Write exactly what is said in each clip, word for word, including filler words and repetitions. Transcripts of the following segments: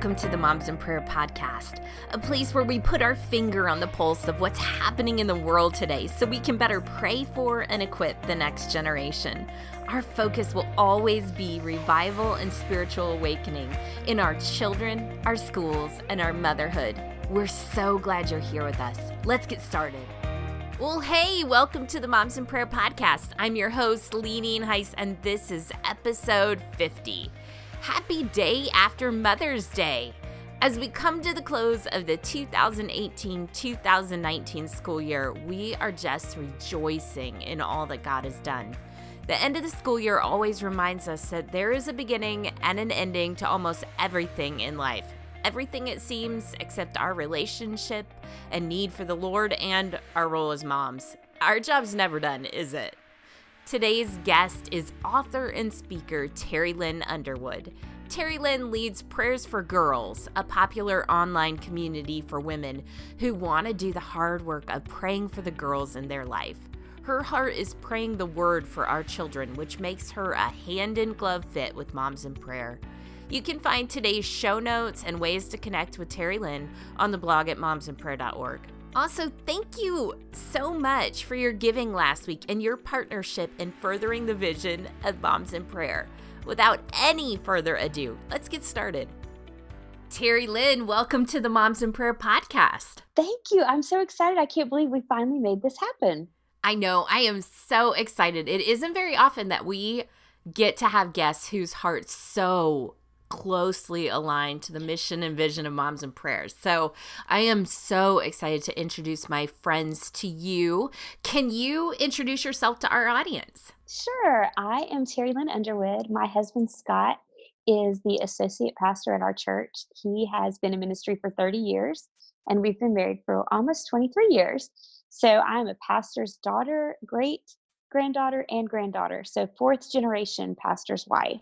welcome to the Moms in Prayer podcast, a place where we put our finger on the pulse of what's happening in the world today so we can better pray for and equip the next generation. Our focus will always be revival and spiritual awakening in our children, our schools, and our motherhood. We're so glad you're here with us. Let's get started. Well, hey, welcome to the Moms in Prayer podcast. I'm your host, Leanine Heiss, and this is episode fifty. Happy day after Mother's Day. As we come to the close of the two thousand eighteen two thousand nineteen school year, we are just rejoicing in all that God has done. The end of the school year always reminds us that there is a beginning and an ending to almost everything in life. Everything, it seems, except our relationship and need for the Lord and our role as moms. Our job's never done, is it? Today's guest is author and speaker Terry Lynn Underwood. Terry Lynn leads Prayers for Girls, a popular online community for women who want to do the hard work of praying for the girls in their life. Her heart is praying the word for our children, which makes her a hand-in-glove fit with Moms in Prayer. You can find today's show notes and ways to connect with Terry Lynn on the blog at moms in prayer dot org. Also, thank you so much for your giving last week and your partnership in furthering the vision of Moms in Prayer. Without any further ado, let's get started. Terry Lynn, welcome to the Moms in Prayer podcast. Thank you. I'm so excited. I can't believe we finally made this happen. I know. I am so excited. It isn't very often that we get to have guests whose hearts so closely aligned to the mission and vision of Moms in Prayer. So I am so excited to introduce my friends to you. Can you introduce yourself to our audience? Sure. I am Terry Lynn Underwood. My husband, Scott, is the associate pastor at our church. He has been in ministry for thirty years, and we've been married for almost twenty-three years. So I'm a pastor's daughter, great granddaughter, and granddaughter. So fourth generation pastor's wife.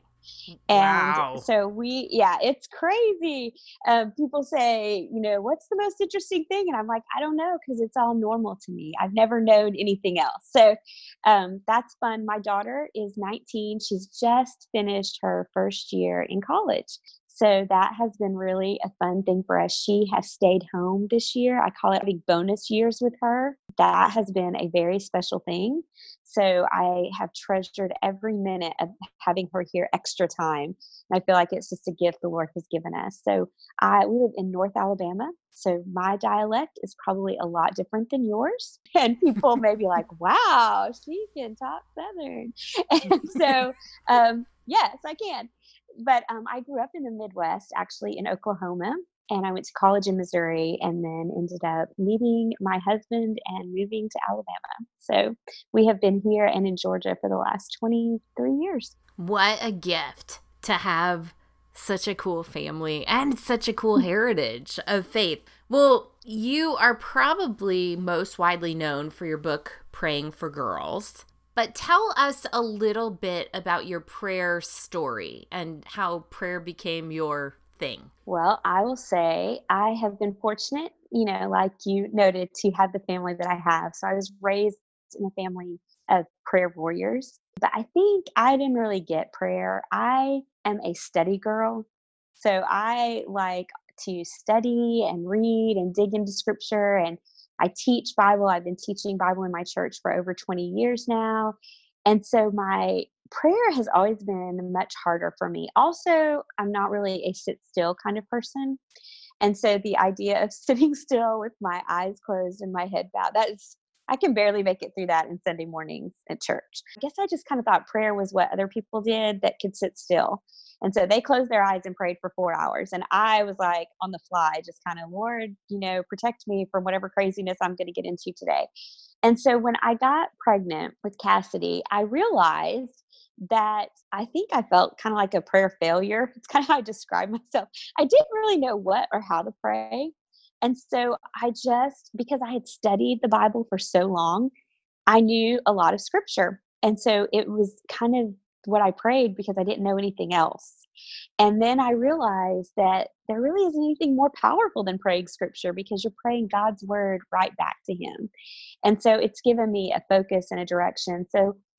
And Wow. so we, yeah, it's crazy. Um, people say, you know, what's the most interesting thing? And I'm like, I don't know, because it's all normal to me. I've never known anything else. So um, that's fun. My daughter is nineteen. She's just finished her first year in college. So that has been really a fun thing for us. She has stayed home this year. I call it big bonus years with her. That has been a very special thing. So I have treasured every minute of having her here extra time. And I feel like it's just a gift the Lord has given us. So I we live in North Alabama. So my dialect is probably a lot different than yours. And people may be like, wow, she can talk Southern. And so, um, yes, I can. But um, I grew up in the Midwest, actually in Oklahoma, and I went to college in Missouri and then ended up meeting my husband and moving to Alabama. So we have been here and in Georgia for the last twenty-three years. What a gift to have such a cool family and such a cool heritage of faith. Well, you are probably most widely known for your book, Praying for Girls. But tell us a little bit about your prayer story and how prayer became your thing. Well, I will say I have been fortunate, you know, like you noted, to have the family that I have. So I was raised in a family of prayer warriors. But I think I didn't really get prayer. I am a study girl. So I like to study and read and dig into scripture, and I teach Bible. I've been teaching Bible in my church for over twenty years now. And so my prayer has always been much harder for me. Also, I'm not really a sit still kind of person. And so the idea of sitting still with my eyes closed and my head bowed, that is, I can barely make it through that in Sunday mornings at church. I guess I just kind of thought prayer was what other people did that could sit still. And so they closed their eyes and prayed for four hours. And I was like on the fly, just kind of, Lord, you know, protect me from whatever craziness I'm going to get into today. And so when I got pregnant with Cassidy, I realized that I think I felt kind of like a prayer failure. It's kind of how I describe myself. I didn't really know what or how to pray. And so I just, because I had studied the Bible for so long, I knew a lot of scripture. And so it was kind of what I prayed because I didn't know anything else. And then I realized that there really isn't anything more powerful than praying scripture, because you're praying God's word right back to him. And so it's given me a focus and a direction. So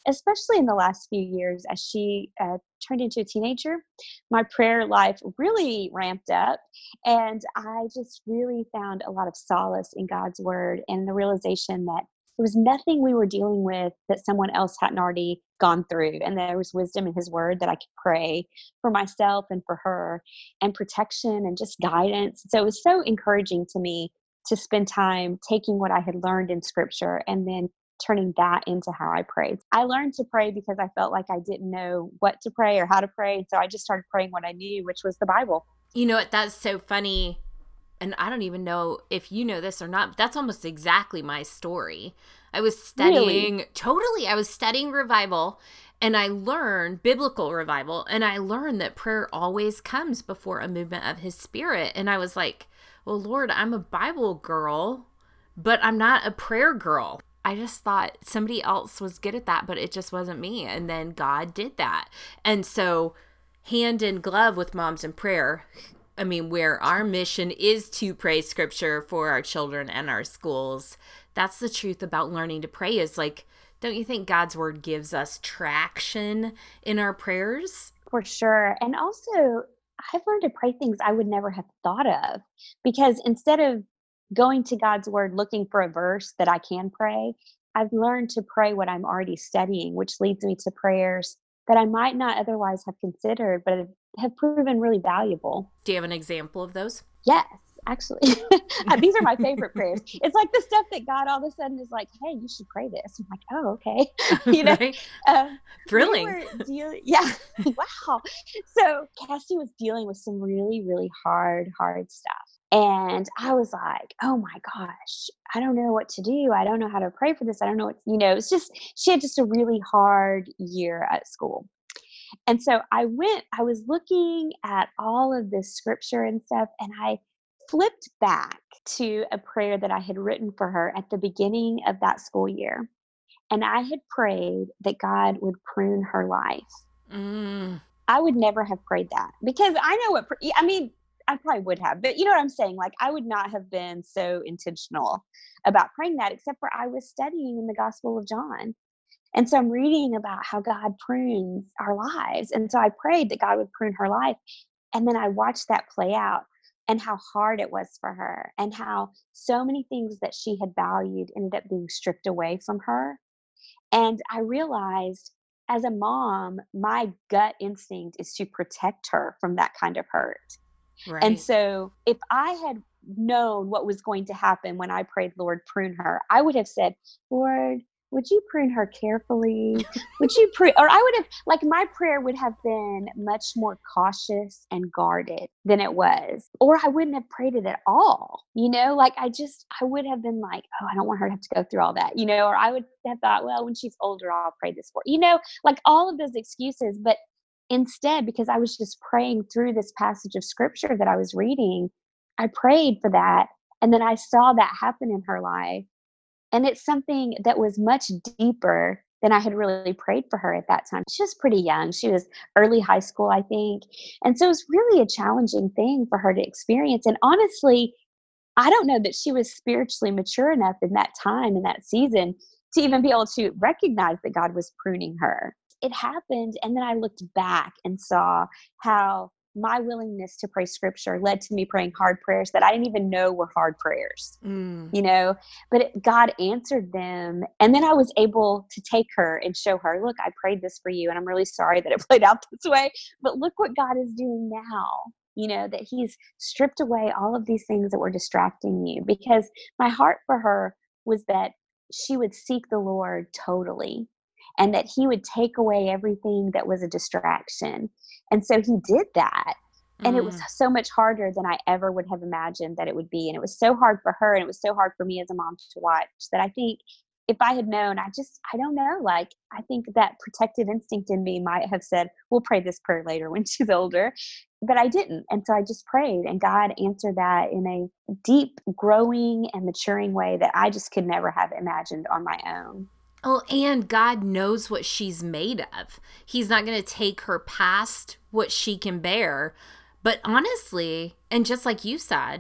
especially in the last few years as she uh, turned into a teenager, my prayer life really ramped up. And I just really found a lot of solace in God's word and the realization that there was nothing we were dealing with that someone else hadn't already gone through. And there was wisdom in his word that I could pray for myself and for her, and protection and just guidance. So it was so encouraging to me to spend time taking what I had learned in scripture and then turning that into how I prayed. I learned to pray because I felt like I didn't know what to pray or how to pray. So I just started praying what I knew, which was the Bible. You know what? That's so funny. And I don't even know if you know this or not, but that's almost exactly my story. I was studying, Really? totally, I was studying revival, and I learned biblical revival, and I learned that prayer always comes before a movement of his spirit. And I was like, well, Lord, I'm a Bible girl, but I'm not a prayer girl. I just thought somebody else was good at that, but it just wasn't me. And then God did that. And so hand in glove with Moms in Prayer, I mean, where our mission is to pray scripture for our children and our schools. That's the truth about learning to pray, is like, don't you think God's word gives us traction in our prayers? For sure. And also, I've learned to pray things I would never have thought of, because instead of going to God's word looking for a verse that I can pray, I've learned to pray what I'm already studying, which leads me to prayers that I might not otherwise have considered, but have proven really valuable. Do you have an example of those? Yes, actually. These are my favorite prayers. It's like the stuff that God all of a sudden is like, hey, you should pray this. I'm like, oh, okay. You know, Right? um, Thrilling. we were dealing, yeah, wow. So Cassie was dealing with some really, really hard, hard stuff. And I was like, oh my gosh, I don't know what to do. I don't know how to pray for this. I don't know what, you know, it's just, she had just a really hard year at school. And so I went, I was looking at all of this scripture and stuff, and I flipped back to a prayer that I had written for her at the beginning of that school year. And I had prayed that God would prune her life. Mm. I would never have prayed that, because I know what, I mean, I probably would have, but you know what I'm saying? Like, I would not have been so intentional about praying that, except for I was studying in the Gospel of John. And so I'm reading about how God prunes our lives. And so I prayed that God would prune her life. And then I watched that play out, and how hard it was for her, and how so many things that she had valued ended up being stripped away from her. And I realized, as a mom, my gut instinct is to protect her from that kind of hurt. Right. And so if I had known what was going to happen when I prayed, Lord, prune her, I would have said, Lord, would you prune her carefully? Would you prune, or I would have, like, my prayer would have been much more cautious and guarded than it was. Or I wouldn't have prayed it at all. You know, like, I just, I would have been like, oh, I don't want her to have to go through all that, you know, or I would have thought, well, when she's older, I'll pray this for, you know, like all of those excuses. But instead, because I was just praying through this passage of scripture that I was reading, I prayed for that. And then I saw that happen in her life. And it's something that was much deeper than I had really prayed for her at that time. She was pretty young. She was early high school, I think. And so it was really a challenging thing for her to experience. And honestly, I don't know that she was spiritually mature enough in that time, in that season, to even be able to recognize that God was pruning her. It happened. And then I looked back and saw how my willingness to pray scripture led to me praying hard prayers that I didn't even know were hard prayers, mm. you know, but it, God answered them. And then I was able to take her and show her, look, I prayed this for you, and I'm really sorry that it played out this way, but look what God is doing now, you know, that he's stripped away all of these things that were distracting you. Because my heart for her was that she would seek the Lord totally, and that he would take away everything that was a distraction. And so he did that. And mm. it was so much harder than I ever would have imagined that it would be. And it was so hard for her, and it was so hard for me as a mom to watch, that I think if I had known, I just, I don't know, like, I think that protective instinct in me might have said, we'll pray this prayer later when she's older. But I didn't. And so I just prayed, and God answered that in a deep, growing and maturing way that I just could never have imagined on my own. Oh, and God knows what she's made of. He's not going to take her past what she can bear. But honestly, and just like you said,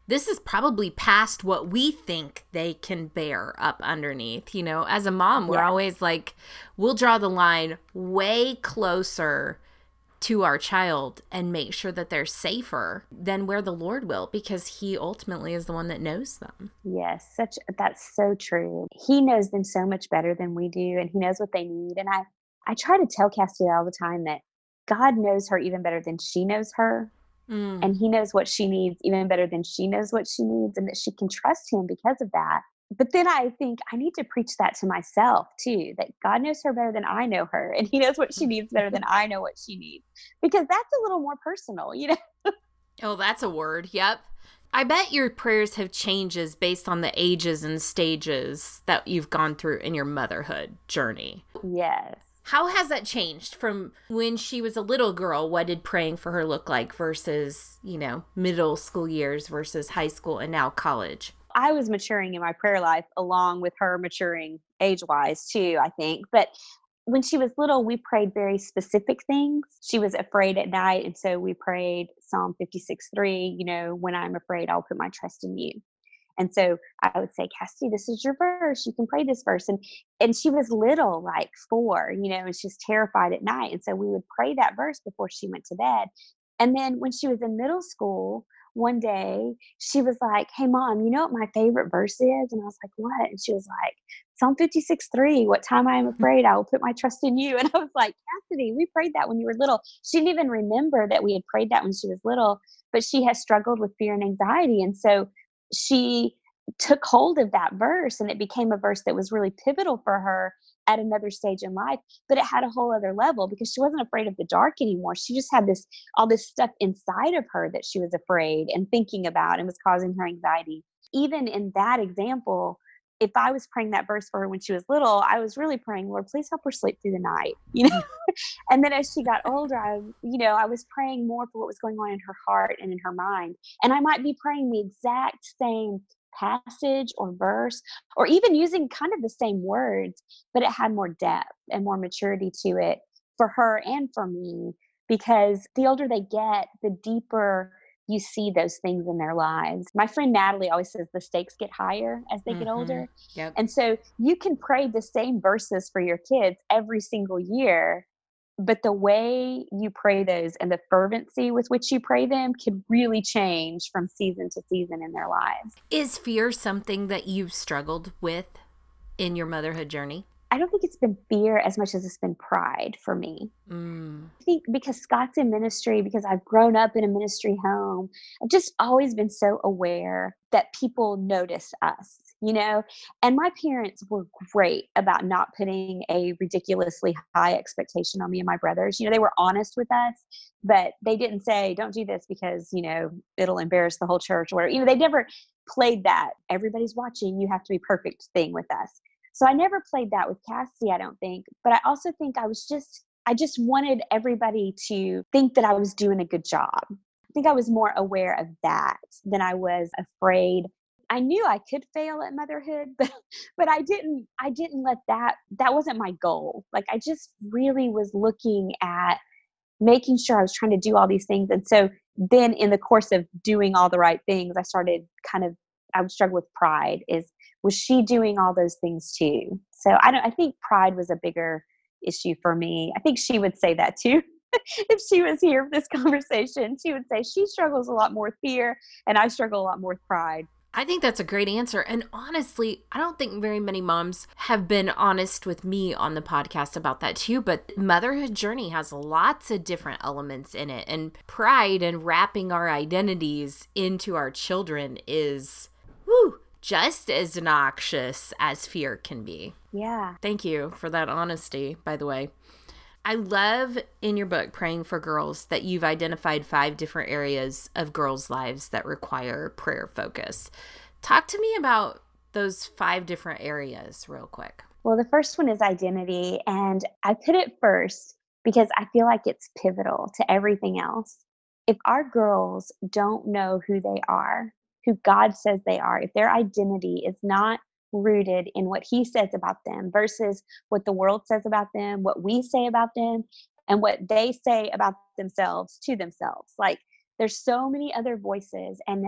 this is probably past what we think they can bear up underneath. You know, as a mom, we're Yeah. always like, we'll draw the line way closer to our child and make sure that they're safer than where the Lord will, because he ultimately is the one that knows them. Yes, such that's so true. He knows them so much better than we do, and he knows what they need. And I I try to tell Cassidy all the time that God knows her even better than she knows her, Mm. and he knows what she needs even better than she knows what she needs, and that she can trust him because of that. But then I think I need to preach that to myself too, that God knows her better than I know her, and he knows what she needs better than I know what she needs, because that's a little more personal, you know? Oh, that's a word. Yep. I bet your prayers have changes based on the ages and stages that you've gone through in your motherhood journey. Yes. How has that changed from when she was a little girl? What did praying for her look like versus, you know, middle school years versus high school and now college? I was maturing in my prayer life along with her maturing age-wise too, I think. But when she was little, we prayed very specific things. She was afraid at night, and so we prayed Psalm fifty-six three, you know, when I'm afraid, I'll put my trust in you. And so I would say, Cassidy, this is your verse. You can pray this verse. And and she was little, like four, you know, and she's terrified at night. And so we would pray that verse before she went to bed. And then when she was in middle school, one day she was like, hey mom, you know what my favorite verse is? And I was like, what? And she was like, Psalm fifty-six three, what time I am afraid, I will put my trust in you. And I was like, Cassidy, we prayed that when you were little. She didn't even remember that we had prayed that when she was little, but she has struggled with fear and anxiety. And so she took hold of that verse, and it became a verse that was really pivotal for her at another stage in life. But it had a whole other level because she wasn't afraid of the dark anymore. She just had this all this stuff inside of her that she was afraid and thinking about and was causing her anxiety. Even in that example, if I was praying that verse for her when she was little, I was really praying, Lord, please help her sleep through the night. You know, and then as she got older, I, you know, I was praying more for what was going on in her heart and in her mind. And I might be praying the exact same passage or verse, or even using kind of the same words, but it had more depth and more maturity to it for her and for me. Because the older they get, the deeper you see those things in their lives. My friend Natalie always says the stakes get higher as they get Mm-hmm. older. Yep. And so you can pray the same verses for your kids every single year, but the way you pray those and the fervency with which you pray them can really change from season to season in their lives. Is fear something that you've struggled with in your motherhood journey? I don't think it's been fear as much as it's been pride for me. Mm. I think because Scott's in ministry, because I've grown up in a ministry home, I've just always been so aware that people notice us, you know? And my parents were great about not putting a ridiculously high expectation on me and my brothers. You know, they were honest with us, but they didn't say, don't do this because, you know, it'll embarrass the whole church or whatever. You know, they never played that everybody's watching, you have to be perfect thing with us. So I never played that with Cassie, I don't think. But I also think I was just, I just wanted everybody to think that I was doing a good job. I think I was more aware of that than I was afraid. I knew I could fail at motherhood, but but I didn't I didn't let that that wasn't my goal. Like I just really was looking at making sure I was trying to do all these things. And so then in the course of doing all the right things, I started kind of I would struggle with pride is was she doing all those things too? So I don't I think pride was a bigger issue for me. I think she would say that too. If she was here for this conversation, she would say she struggles a lot more with fear and I struggle a lot more with pride. I think that's a great answer. And honestly, I don't think very many moms have been honest with me on the podcast about that too. But motherhood journey has lots of different elements in it. And pride and wrapping our identities into our children is, whew, just as noxious as fear can be. Yeah. Thank you for that honesty, by the way. I love in your book, Praying for Girls, that you've identified five different areas of girls' lives that require prayer focus. Talk to me about those five different areas real quick. Well, the first one is identity. And I put it first because I feel like it's pivotal to everything else. If our girls don't know who they are, who God says they are, if their identity is not rooted in what he says about them versus what the world says about them, what we say about them, and what they say about themselves to themselves. Like there's so many other voices. And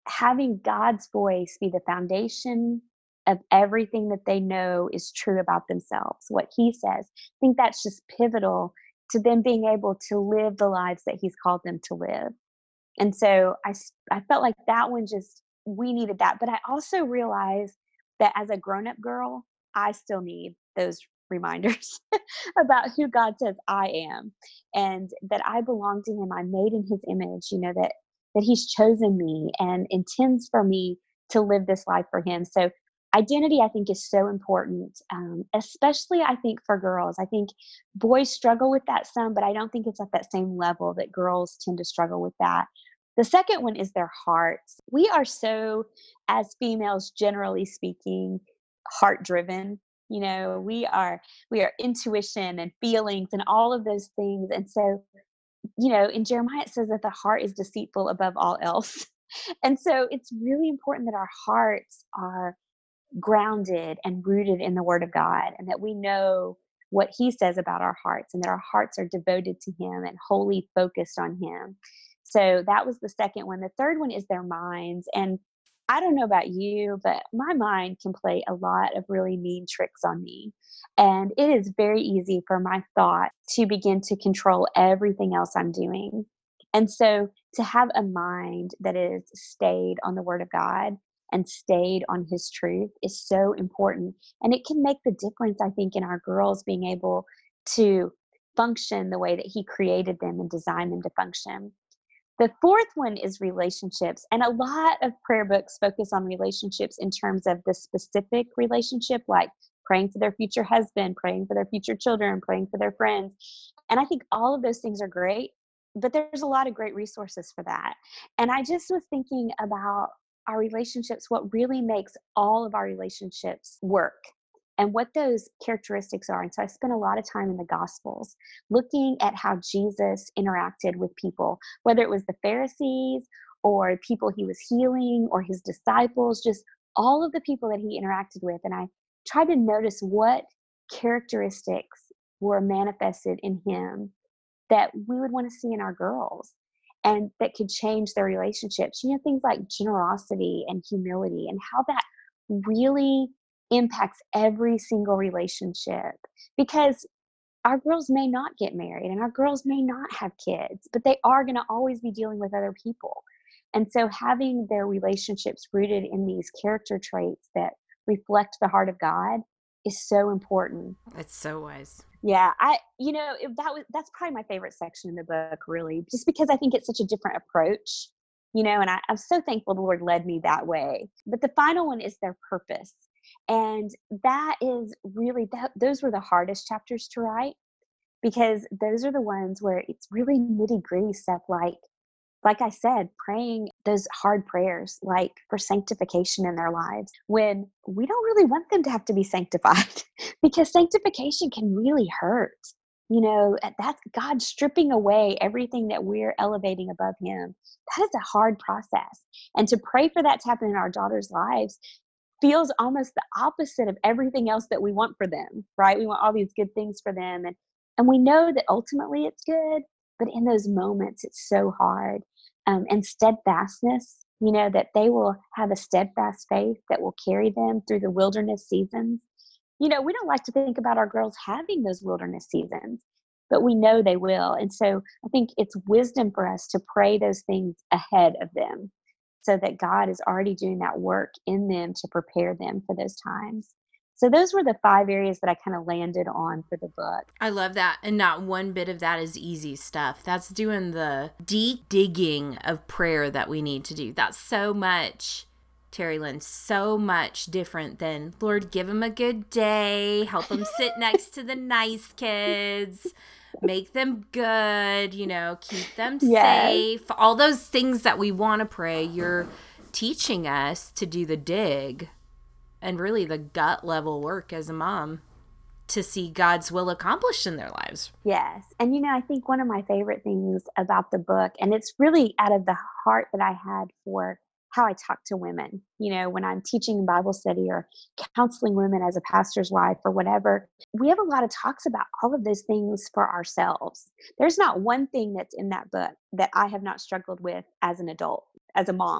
having God's voice be the foundation of everything that they know is true about themselves, what He says. I think that's just pivotal to them being able to live the lives that He's called them to live. And so I, s- I felt like that one just, we needed that. But I also realized that as a grown up girl, I still need those reminders about who God says I am and that I belong to Him. I'm made in His image, you know, that, that He's chosen me and intends for me to live this life for Him. So identity, I think, is so important, um, especially I think for girls. I think boys struggle with that some, but I don't think it's at that same level that girls tend to struggle with that. The second one is their hearts. We are so, as females, generally speaking, heart driven. You know, we are we are intuition and feelings and all of those things. And so, you know, in Jeremiah it says that the heart is deceitful above all else. And so it's really important that our hearts are grounded and rooted in the word of God and that we know what he says about our hearts and that our hearts are devoted to him and wholly focused on him. So that was the second one. The third one is their minds. And I don't know about you, but my mind can play a lot of really mean tricks on me. And it is very easy for my thought to begin to control everything else I'm doing. And so to have a mind that is stayed on the word of God and stayed on his truth is so important. And it can make the difference, I think, in our girls being able to function the way that he created them and designed them to function. The fourth one is relationships. And a lot of prayer books focus on relationships in terms of the specific relationship, like praying for their future husband, praying for their future children, praying for their friends. And I think all of those things are great, but there's a lot of great resources for that. And I just was thinking about our relationships, what really makes all of our relationships work and what those characteristics are. And so I spent a lot of time in the Gospels looking at how Jesus interacted with people, whether it was the Pharisees or people he was healing or his disciples, just all of the people that he interacted with. And I tried to notice what characteristics were manifested in him that we would want to see in our girls and that could change their relationships. You know, things like generosity and humility and how that really impacts every single relationship. Because our girls may not get married and our girls may not have kids, but they are going to always be dealing with other people. And so having their relationships rooted in these character traits that reflect the heart of God is so important. It's so wise. Yeah, I you know, if that was that's probably my favorite section in the book, really, just because I think it's such a different approach, you know, and I, I'm so thankful the Lord led me that way. But the final one is their purpose. And that is really that those were the hardest chapters to write because those are the ones where it's really nitty gritty stuff like like I said, praying those hard prayers, like for sanctification in their lives, when we don't really want them to have to be sanctified because sanctification can really hurt. You know, uh, that's God stripping away everything that we're elevating above Him. That is a hard process. And to pray for that to happen in our daughters' lives feels almost the opposite of everything else that we want for them, right? We want all these good things for them. And, and we know that ultimately it's good, but in those moments, it's so hard. Um, and steadfastness, you know, that they will have a steadfast faith that will carry them through the wilderness seasons. You know, we don't like to think about our girls having those wilderness seasons, but we know they will. And so I think it's wisdom for us to pray those things ahead of them so that God is already doing that work in them to prepare them for those times. So those were the five areas that I kind of landed on for the book. I love that. And not one bit of that is easy stuff. That's doing the deep digging of prayer that we need to do. That's so much, Terry Lynn, so much different than, Lord, give them a good day, help them sit next to the nice kids, make them good, you know, keep them Yes. safe. All those things that we want to pray, you're teaching us to do the dig and really the gut level work as a mom to see God's will accomplished in their lives. Yes. And, you know, I think one of my favorite things about the book, and it's really out of the heart that I had for how I talk to women, you know, when I'm teaching Bible study or counseling women as a pastor's wife or whatever, we have a lot of talks about all of those things for ourselves. There's not one thing that's in that book that I have not struggled with as an adult, as a mom.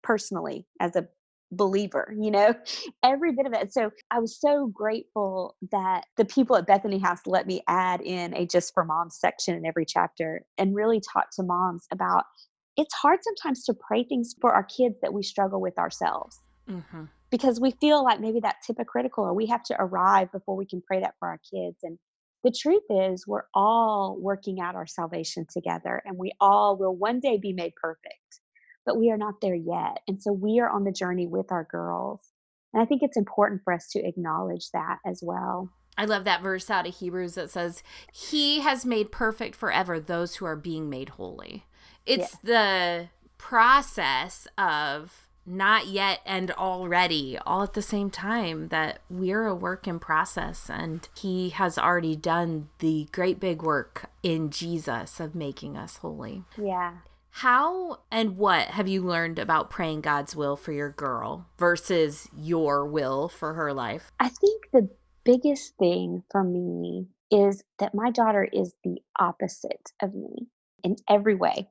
personally as a believer, you know, every bit of it. So I was so grateful that the people at Bethany House let me add in a Just for Moms section in every chapter and really talk to moms about it's hard sometimes to pray things for our kids that we struggle with ourselves Hmm. because we feel like maybe that's hypocritical or we have to arrive before we can pray that for our kids. And the truth is, we're all working out our salvation together and we all will one day be made perfect, but we are not there yet. And so we are on the journey with our girls. And I think it's important for us to acknowledge that as well. I love that verse out of Hebrews that says, He has made perfect forever those who are being made holy. Yeah. It's the process of not yet and already, all at the same time, that we're a work in process. And He has already done the great big work in Jesus of making us holy. Yeah. How and what have you learned about praying God's will for your girl versus your will for her life? I think the biggest thing for me is that my daughter is the opposite of me in every way.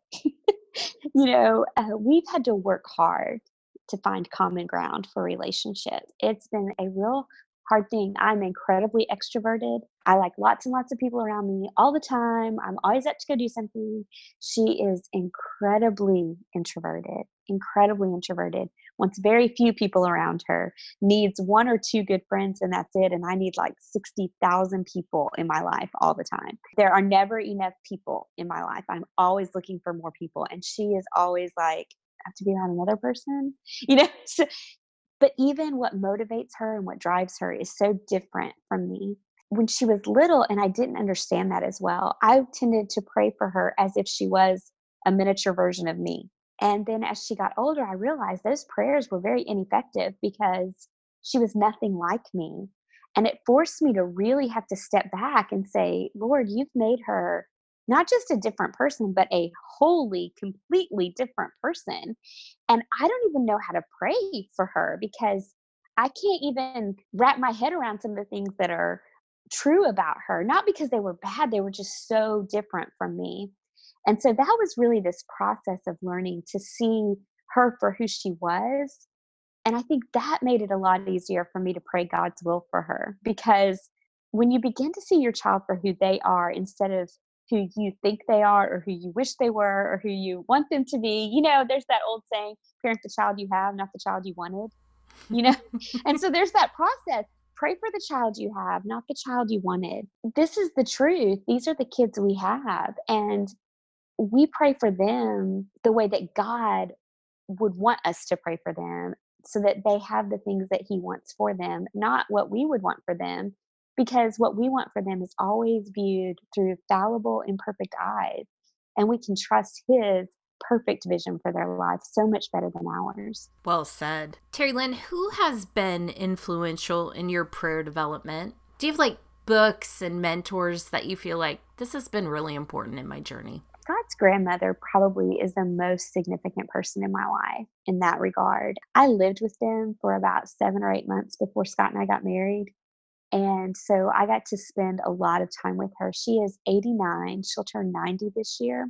you know, uh, we've had to work hard to find common ground for relationships. It's been a real hard thing. I'm incredibly extroverted. I like lots and lots of people around me all the time. I'm always up to go do something. She is incredibly introverted, incredibly introverted, wants very few people around her, needs one or two good friends, and that's it. And I need like sixty thousand people in my life all the time. There are never enough people in my life. I'm always looking for more people. And she is always like, I have to be around another person, you know? So, but even what motivates her and what drives her is so different from me. When she was little and I didn't understand that as well, I tended to pray for her as if she was a miniature version of me. And then as she got older, I realized those prayers were very ineffective because she was nothing like me. And it forced me to really have to step back and say, Lord, you've made her not just a different person, but a wholly, completely different person. And I don't even know how to pray for her because I can't even wrap my head around some of the things that are true about her. Not because they were bad, they were just so different from me. And so that was really this process of learning to see her for who she was. And I think that made it a lot easier for me to pray God's will for her because when you begin to see your child for who they are instead of who you think they are or who you wish they were or who you want them to be, you know, there's that old saying, parent the child you have, not the child you wanted, you know? And so there's that process. Pray for the child you have, not the child you wanted. This is the truth. These are the kids we have. And we pray for them the way that God would want us to pray for them so that they have the things that he wants for them, not what we would want for them, because what we want for them is always viewed through fallible, imperfect eyes. And we can trust his perfect vision for their life so much better than ours. Well said. Terry Lynn, who has been influential in your prayer development? Do you have like books and mentors that you feel like this has been really important in my journey? Scott's grandmother probably is the most significant person in my life in that regard. I lived with them for about seven or eight months before Scott and I got married. And so I got to spend a lot of time with her. She is eighty-nine. She'll turn ninety this year.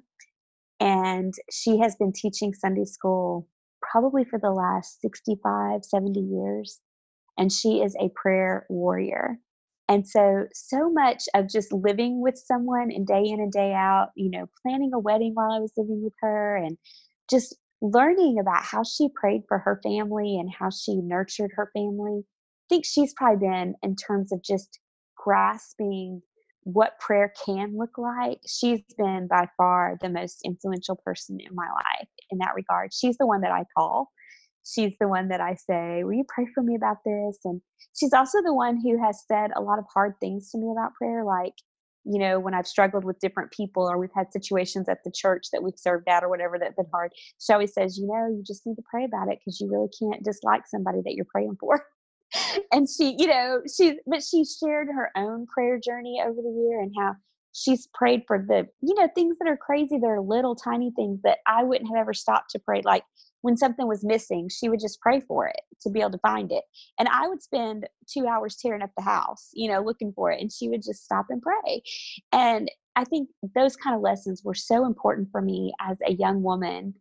And she has been teaching Sunday school probably for the last sixty-five, seventy years. And she is a prayer warrior. And so, so much of just living with someone and day in and day out, you know, planning a wedding while I was living with her and just learning about how she prayed for her family and how she nurtured her family. I think she's probably been, in terms of just grasping what prayer can look like, she's been by far the most influential person in my life in that regard. She's the one that I call. She's the one that I say, will you pray for me about this? And she's also the one who has said a lot of hard things to me about prayer, like, you know, when I've struggled with different people or we've had situations at the church that we've served at or whatever that have been hard. She always says, you know, you just need to pray about it because you really can't dislike somebody that you're praying for. And she, you know, she, but she shared her own prayer journey over the year and how she's prayed for the, you know, things that are crazy. They're little tiny things that I wouldn't have ever stopped to pray. Like when something was missing, she would just pray for it to be able to find it. And I would spend two hours tearing up the house, you know, looking for it. And she would just stop and pray. And I think those kind of lessons were so important for me as a young woman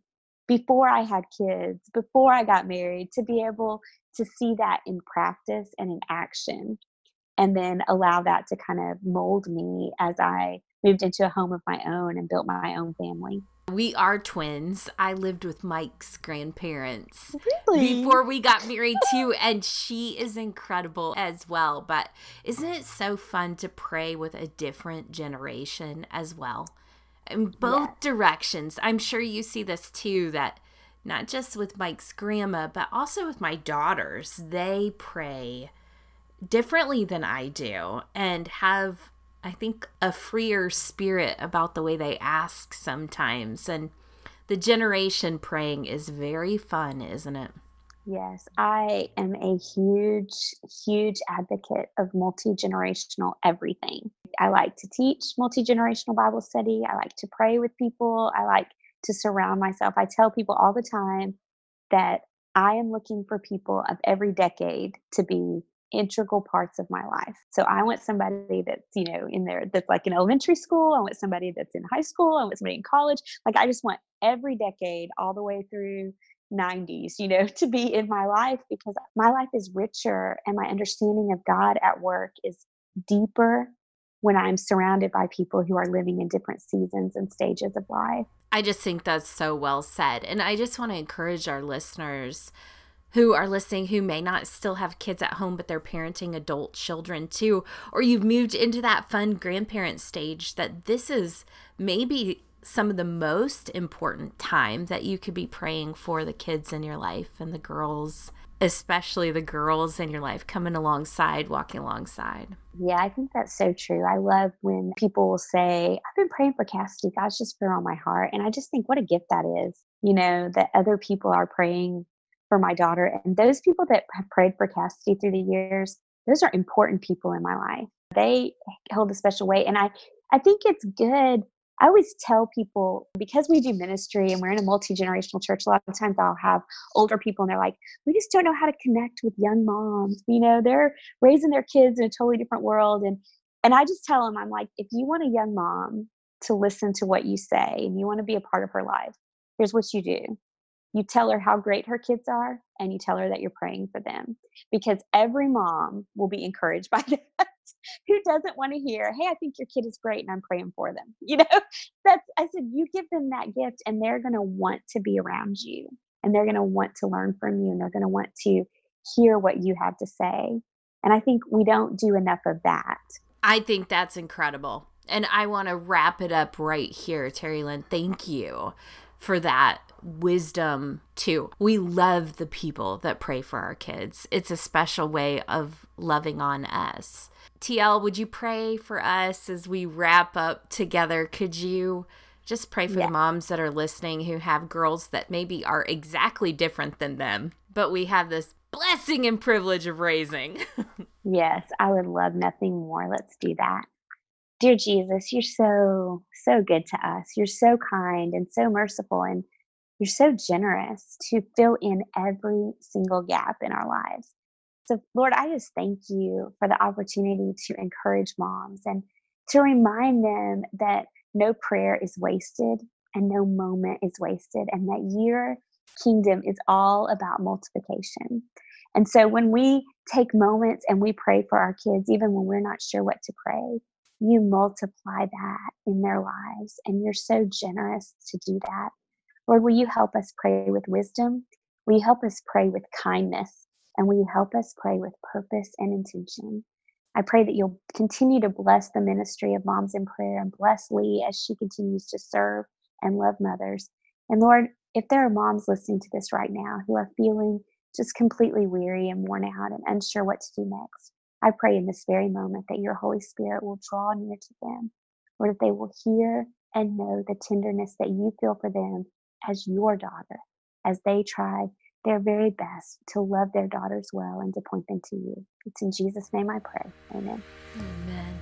before I had kids, before I got married, to be able to see that in practice and in action, and then allow that to kind of mold me as I moved into a home of my own and built my own family. We are twins. I lived with Mike's grandparents Really? before we got married too, and she is incredible as well. But isn't it so fun to pray with a different generation as well? In both Yes. directions. I'm sure you see this too, that not just with Mike's grandma, but also with my daughters, they pray differently than I do and have, I think, a freer spirit about the way they ask sometimes. And the generation praying is very fun, isn't it? Yes, I am a huge, huge advocate of multi-generational everything. I like to teach multi-generational Bible study. I like to pray with people. I like to surround myself. I tell people all the time that I am looking for people of every decade to be integral parts of my life. So I want somebody that's, you know, in there that's like in elementary school. I want somebody that's in high school. I want somebody in college. Like I just want every decade all the way through nineties, you know, to be in my life, because my life is richer and my understanding of God at work is deeper when I'm surrounded by people who are living in different seasons and stages of life. I just think that's so well said. And I just want to encourage our listeners who are listening who may not still have kids at home, but they're parenting adult children too, or you've moved into that fun grandparent stage, that this is maybe some of the most important time that you could be praying for the kids in your life and the girls, especially the girls in your life, coming alongside, walking alongside. Yeah, I think that's so true. I love when people will say, I've been praying for Cassidy. God's just put her on my heart. And I just think what a gift that is, you know, that other people are praying for my daughter. And those people that have prayed for Cassidy through the years, those are important people in my life. They hold a special weight. And I, I think it's good. I always tell people, because we do ministry and we're in a multi-generational church, a lot of times I'll have older people and they're like, we just don't know how to connect with young moms. You know, they're raising their kids in a totally different world. And, and I just tell them, I'm like, if you want a young mom to listen to what you say and you want to be a part of her life, here's what you do. You tell her how great her kids are and you tell her that you're praying for them, because every mom will be encouraged by that. Who doesn't want to hear, hey, I think your kid is great and I'm praying for them. You know, that's, I said, you give them that gift and they're going to want to be around you and they're going to want to learn from you and they're going to want to hear what you have to say. And I think we don't do enough of that. I think that's incredible. And I want to wrap it up right here, Terry Lynn. Thank you for that wisdom too. We love the people that pray for our kids. It's a special way of loving on us. T L, would you pray for us as we wrap up together? Could you just pray for Yeah. the moms that are listening who have girls that maybe are exactly different than them, but we have this blessing and privilege of raising? Yes, I would love nothing more. Let's do that. Dear Jesus, you're so, so good to us. You're so kind and so merciful, and you're so generous to fill in every single gap in our lives. So, Lord, I just thank you for the opportunity to encourage moms and to remind them that no prayer is wasted and no moment is wasted, and that your kingdom is all about multiplication. And so when we take moments and we pray for our kids, even when we're not sure what to pray, you multiply that in their lives, and you're so generous to do that. Lord, will you help us pray with wisdom? Will you help us pray with kindness? And will you help us pray with purpose and intention? I pray that you'll continue to bless the ministry of Moms in Prayer and bless Lee as she continues to serve and love mothers. And Lord, if there are moms listening to this right now who are feeling just completely weary and worn out and unsure what to do next, I pray in this very moment that your Holy Spirit will draw near to them, or that they will hear and know the tenderness that you feel for them as your daughter, as they try their very best to love their daughters well and to point them to you. It's in Jesus' name I pray. Amen. Amen.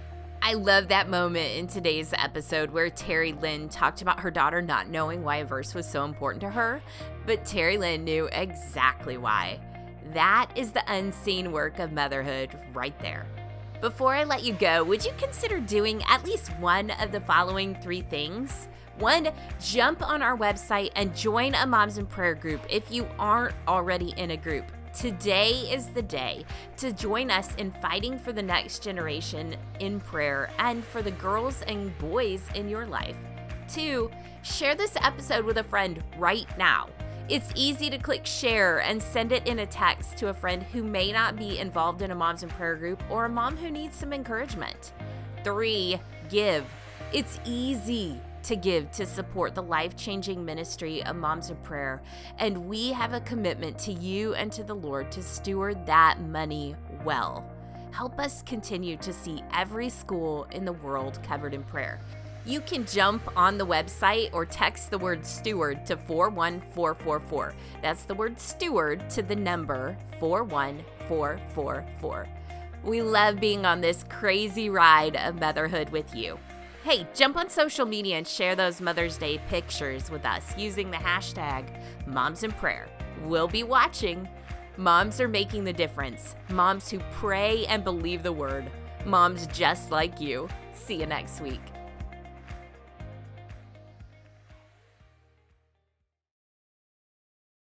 I love that moment in today's episode where Terry Lynn talked about her daughter not knowing why a verse was so important to her, but Terry Lynn knew exactly why. That is the unseen work of motherhood right there. Before I let you go, would you consider doing at least one of the following three things? One, jump on our website and join a Moms in Prayer group if you aren't already in a group. Today is the day to join us in fighting for the next generation in prayer and for the girls and boys in your life. Two, share this episode with a friend right now. It's easy to click share and send it in a text to a friend who may not be involved in a Moms in Prayer group or a mom who needs some encouragement. Three, give. It's easy to give to support the life-changing ministry of Moms in Prayer, and we have a commitment to you and to the Lord to steward that money well. Help us continue to see every school in the world covered in prayer. You can jump on the website or text the word steward to four one four four four. That's the word steward to the number four one four four four. We love being on this crazy ride of motherhood with you. Hey, jump on social media and share those Mother's Day pictures with us using the hashtag Moms in Prayer. We'll be watching. Moms are making the difference. Moms who pray and believe the word. Moms just like you. See you next week.